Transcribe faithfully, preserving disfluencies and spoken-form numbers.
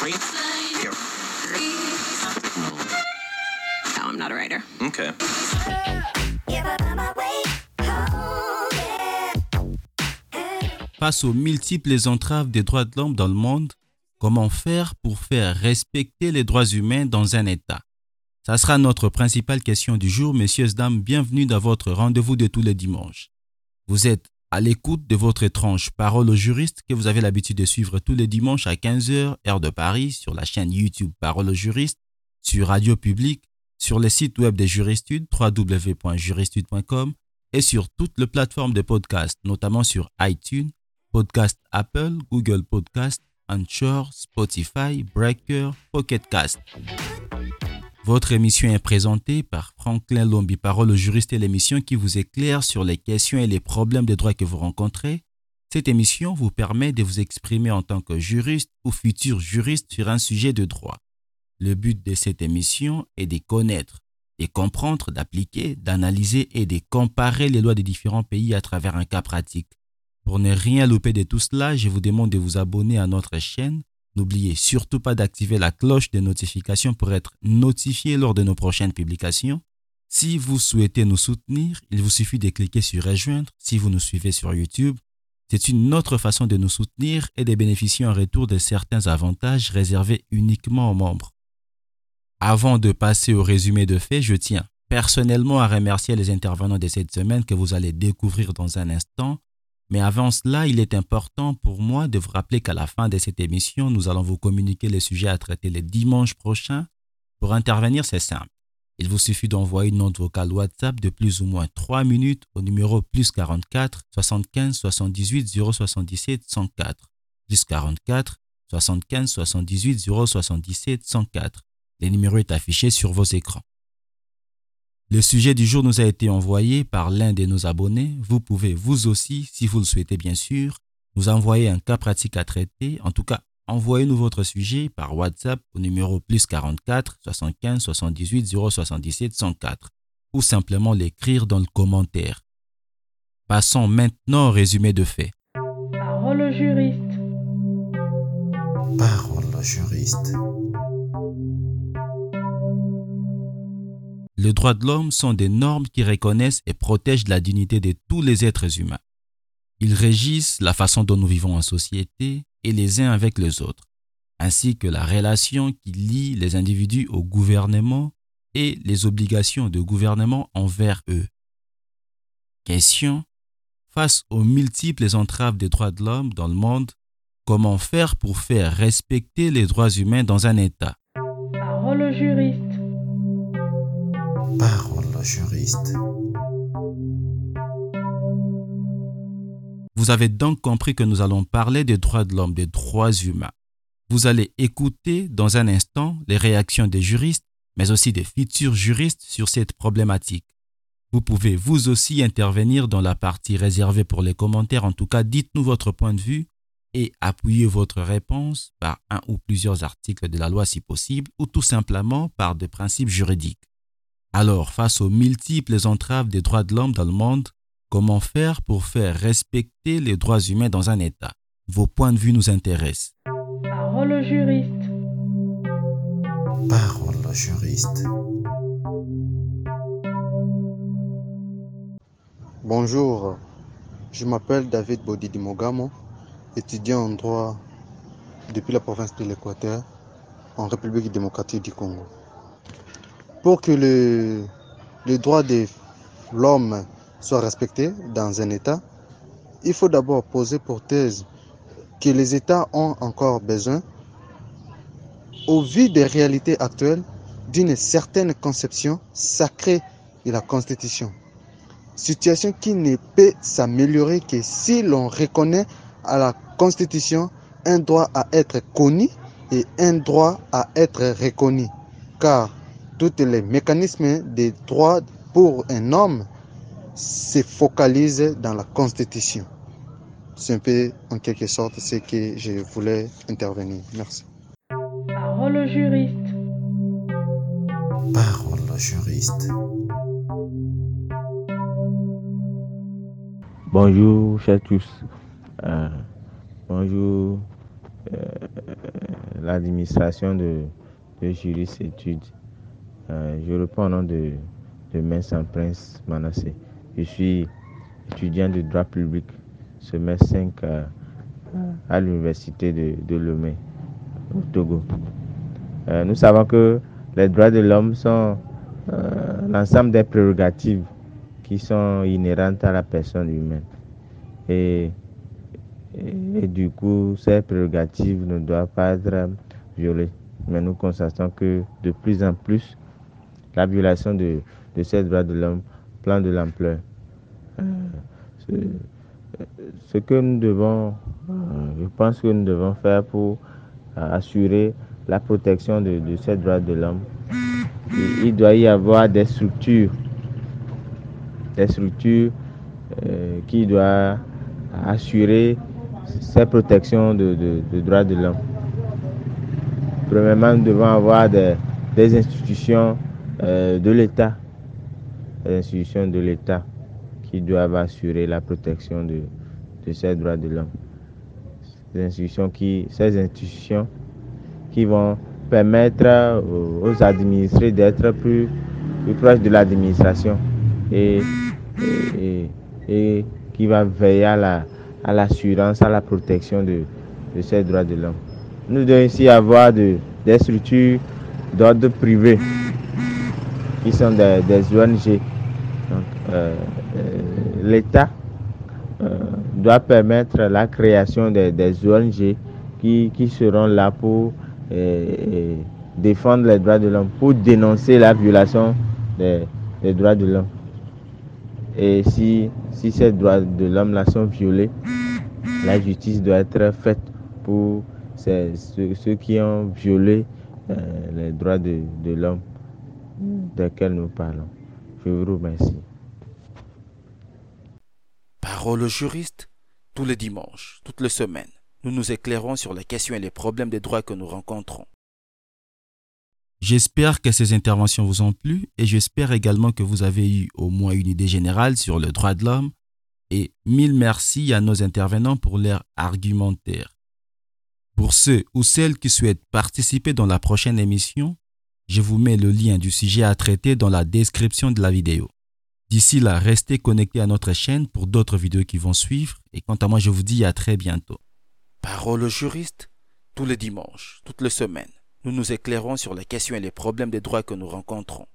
No, I'm not a writer. Okay. Face aux multiples entraves des droits de l'homme dans le monde, comment faire pour faire respecter les droits humains dans un État? Ça sera notre principale question du jour. Messieurs, dames, bienvenue dans votre rendez-vous de tous les dimanches. Vous êtes à l'écoute de votre étrange Parole aux juristes que vous avez l'habitude de suivre tous les dimanches à quinze heures, heure de Paris, sur la chaîne YouTube Parole aux juristes, sur Radio Public, sur le site web des Juristudes, w w w point juristude point com et sur toutes les plateformes de podcast, notamment sur iTunes, Podcast Apple, Google Podcast, Anchor, Spotify, Breaker, Pocket Cast. Votre émission est présentée par Franklin Lombi, Parole aux juristes, et l'émission qui vous éclaire sur les questions et les problèmes de droit que vous rencontrez. Cette émission vous permet de vous exprimer en tant que juriste ou futur juriste sur un sujet de droit. Le but de cette émission est de connaître, de comprendre, d'appliquer, d'analyser et de comparer les lois des différents pays à travers un cas pratique. Pour ne rien louper de tout cela, je vous demande de vous abonner à notre chaîne. N'oubliez surtout pas d'activer la cloche de notification pour être notifié lors de nos prochaines publications. Si vous souhaitez nous soutenir, il vous suffit de cliquer sur Rejoindre si vous nous suivez sur YouTube. C'est une autre façon de nous soutenir et de bénéficier en retour de certains avantages réservés uniquement aux membres. Avant de passer au résumé de faits, je tiens personnellement à remercier les intervenants de cette semaine que vous allez découvrir dans un instant. Mais avant cela, il est important pour moi de vous rappeler qu'à la fin de cette émission, nous allons vous communiquer les sujets à traiter le dimanche prochain. Pour intervenir, c'est simple. Il vous suffit d'envoyer une note vocale WhatsApp de plus ou moins trois minutes au numéro plus quarante-quatre, soixante-quinze, soixante-dix-huit, zéro soixante-dix-sept, cent quatre. Plus quarante-quatre, soixante-quinze, soixante-dix-huit, zéro soixante-dix-sept, cent quatre. Le numéro est affiché sur vos écrans. Le sujet du jour nous a été envoyé par l'un de nos abonnés. Vous pouvez vous aussi, si vous le souhaitez bien sûr, nous envoyer un cas pratique à traiter. En tout cas, envoyez-nous votre sujet par WhatsApp au numéro plus quarante-quatre, soixante-quinze, soixante-dix-huit, zéro soixante-dix-sept, cent quatre ou simplement l'écrire dans le commentaire. Passons maintenant au résumé de faits. Parole au juriste. Parole au juriste. Les droits de l'homme sont des normes qui reconnaissent et protègent la dignité de tous les êtres humains. Ils régissent la façon dont nous vivons en société et les uns avec les autres, ainsi que la relation qui lie les individus au gouvernement et les obligations du gouvernement envers eux. Question: face aux multiples entraves des droits de l'homme dans le monde, comment faire pour faire respecter les droits humains dans un État? Parole au juriste. Parole au juriste. Vous avez donc compris que nous allons parler des droits de l'homme, des droits humains. Vous allez écouter dans un instant les réactions des juristes, mais aussi des futurs juristes sur cette problématique. Vous pouvez vous aussi intervenir dans la partie réservée pour les commentaires. En tout cas, dites-nous votre point de vue et appuyez votre réponse par un ou plusieurs articles de la loi si possible, ou tout simplement par des principes juridiques. Alors, face aux multiples entraves des droits de l'homme dans le monde, comment faire pour faire respecter les droits humains dans un État? Vos points de vue nous intéressent. Parole au juriste. Parole au juriste. Bonjour, je m'appelle David Bodidi Mogamo, étudiant en droit depuis la province de l'Équateur, en République démocratique du Congo. Pour que le, le droit de l'homme soit respecté dans un État, il faut d'abord poser pour thèse que les États ont encore besoin, au vu des réalités actuelles, d'une certaine conception sacrée de la Constitution. Situation qui ne peut s'améliorer que si l'on reconnaît à la Constitution un droit à être connu et un droit à être reconnu. Car tous les mécanismes des droits pour un homme se focalisent dans la Constitution. C'est un peu, en quelque sorte, ce que je voulais intervenir. Merci. Parole au juriste. Parole au juriste. Bonjour, chers tous. Euh, bonjour, euh, l'administration de, de Juris Études. Euh, je réponds au nom de, de Maître Prince Manassé. Je suis étudiant de droit public, semestre cinq euh, à l'université de, de Lomé, au Togo. Euh, nous savons que les droits de l'homme sont euh, l'ensemble des prérogatives qui sont inhérentes à la personne humaine. Et, et, et du coup, ces prérogatives ne doivent pas être violées. Mais nous constatons que de plus en plus, la violation de, de ces droits de l'homme prend de l'ampleur. Euh, ce, ce que nous devons, euh, je pense que nous devons faire pour euh, assurer la protection de, de ces droits de l'homme, il, il doit y avoir des structures, des structures euh, qui doivent assurer cette protection de, de, de droits de l'homme. Premièrement, nous devons avoir des, des institutions euh, de l'État, des institutions de l'État qui doivent assurer la protection de, de ces droits de l'homme. Ces institutions qui, ces institutions qui vont permettre aux, aux administrés d'être plus, plus proches de l'administration et, et, et, et qui va veiller à la, à l'assurance, à la protection de, de ces droits de l'homme. Nous devons ici avoir de, des structures d'ordre privé qui sont des, des O N G. Donc, euh, euh, l'État euh, doit permettre la création des, des O N G qui, qui seront là pour euh, euh, défendre les droits de l'homme, pour dénoncer la violation des, des droits de l'homme. Et si, si ces droits de l'homme là sont violés, la justice doit être faite pour ces, ceux, ceux qui ont violé euh, les droits de, de l'homme desquels nous parlons. Je vous remercie. Parole au juriste, tous les dimanches, toutes les semaines, nous nous éclairons sur les questions et les problèmes des droits que nous rencontrons. J'espère que ces interventions vous ont plu et j'espère également que vous avez eu au moins une idée générale sur le droit de l'homme et mille merci à nos intervenants pour leur argumentaire. Pour ceux ou celles qui souhaitent participer dans la prochaine émission, je vous mets le lien du sujet à traiter dans la description de la vidéo. D'ici là, restez connectés à notre chaîne pour d'autres vidéos qui vont suivre et quant à moi, je vous dis à très bientôt. Parole au juriste, tous les dimanches, toutes les semaines, nous nous éclairons sur les questions et les problèmes des droits que nous rencontrons.